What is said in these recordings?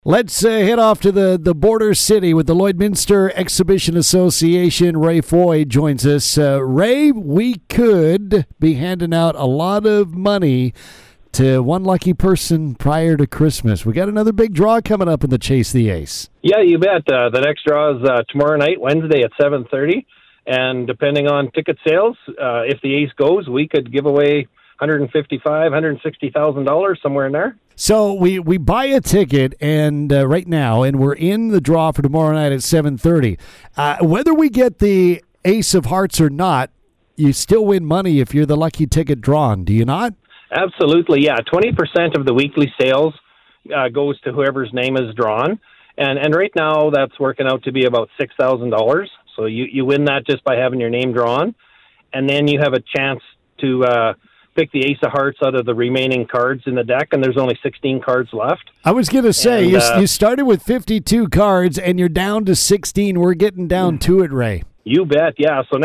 Let's head off to the border city with the Lloydminster Exhibition Association. Ray Foy joins us. Ray, we could be handing out a lot of money to one lucky person prior to Christmas. We got another big draw coming up in the Chase the Ace. Yeah, you bet. The next draw is tomorrow night, Wednesday at 7:30. And depending on ticket sales, if the Ace goes, we could give away $155,000, $160,000, somewhere in there. So we buy a ticket and right now, and we're in the draw for tomorrow night at 7:30. Whether we get the Ace of Hearts or not, you still win money if you're the lucky ticket drawn, do you not? Absolutely, yeah. 20% of the weekly sales goes to whoever's name is drawn. And right now, that's working out to be about $6,000. So you win that just by having your name drawn. And then you have a chance to pick the Ace of Hearts out of the remaining cards in the deck, and there's only 16 cards left. I was going to say, you started with 52 cards, and you're down to 16. We're getting down to it, Ray. You bet, yeah. So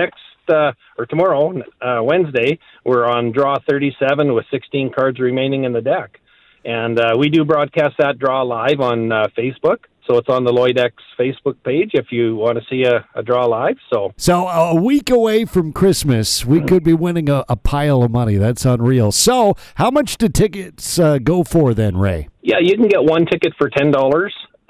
tomorrow, Wednesday, we're on draw 37 with 16 cards remaining in the deck. And we do broadcast that draw live on Facebook. So it's on the LloydX Facebook page if you want to see a draw live. So a week away from Christmas, we could be winning a pile of money. That's unreal. So how much do tickets go for then, Ray? Yeah, you can get one ticket for $10,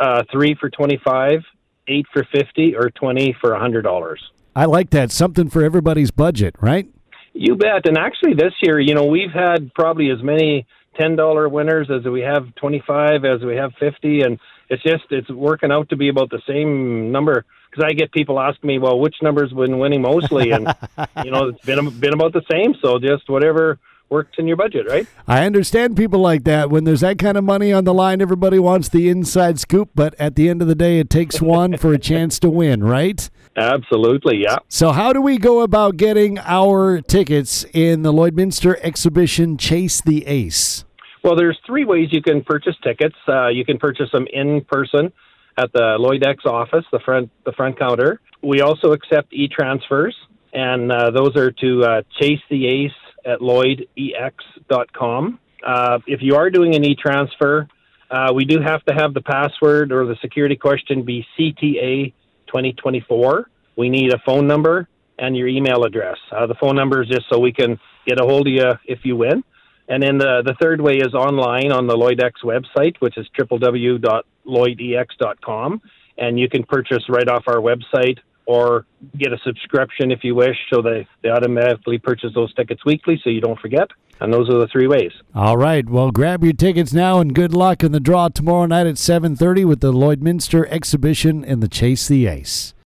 3 for $25, 8 for $50, or 20 for $100. I like that. Something for everybody's budget, right? You bet. And actually this year, we've had probably as many $10 winners as we have 25, as we have 50, and it's working out to be about the same number, because I get people asking me, well, which number's been winning mostly? And it's been about the same, so just whatever works in your budget, right? I understand people like that. When there's that kind of money on the line, everybody wants the inside scoop, but at the end of the day, it takes one for a chance to win, right? Absolutely, yeah. So how do we go about getting our tickets in the Lloydminster Exhibition Chase the Ace? Well, there's 3 ways you can purchase tickets. You can purchase them in person at the LloydX office, the front counter. We also accept e-transfers, and those are to Chase the Ace at LloydEX.com. If you are doing an e-transfer, we do have to have the password or the security question be CTA 2024. We need a phone number and your email address. The phone number is just so we can get a hold of you if you win. And then the third way is online on the LloydX website, which is www.lloydex.com. And you can purchase right off our website or get a subscription if you wish, so they automatically purchase those tickets weekly so you don't forget. And those are the 3 ways. All right. Well, grab your tickets now, and good luck in the draw tomorrow night at 7:30 with the Lloydminster Exhibition and the Chase the Ace.